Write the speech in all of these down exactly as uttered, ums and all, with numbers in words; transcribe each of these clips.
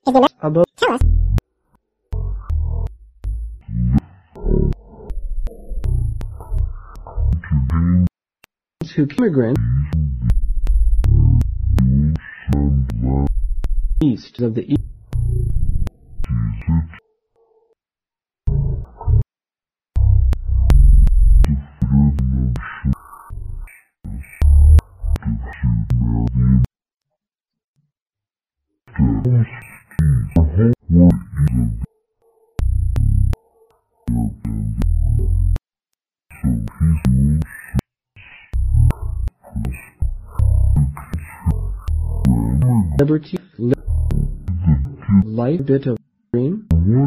Above. Tell us. To immigrants east of the east. Liberty, li light bit of green.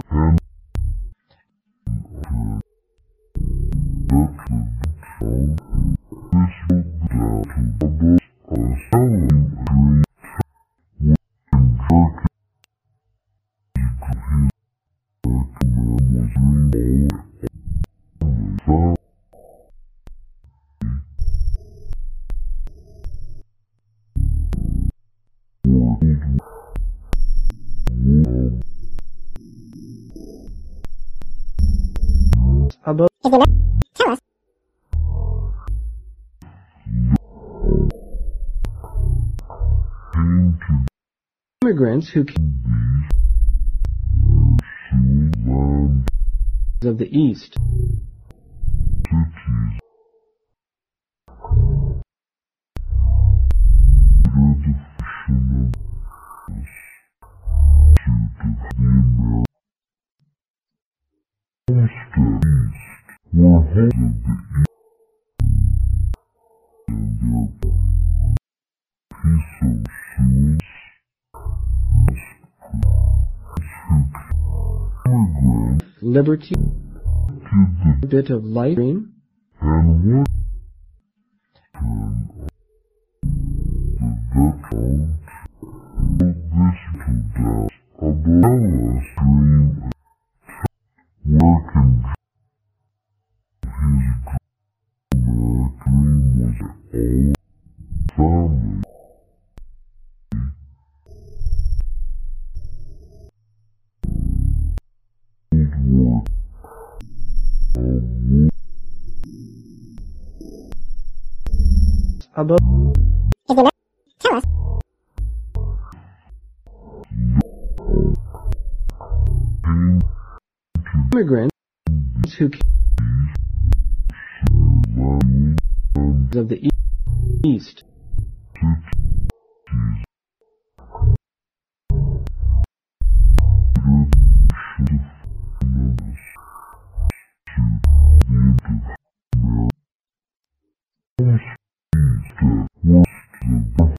Above. Tell us. Immigrants who came of the east. Liberty, a bit of light green. Above. Tell us. Immigrants who came of the east.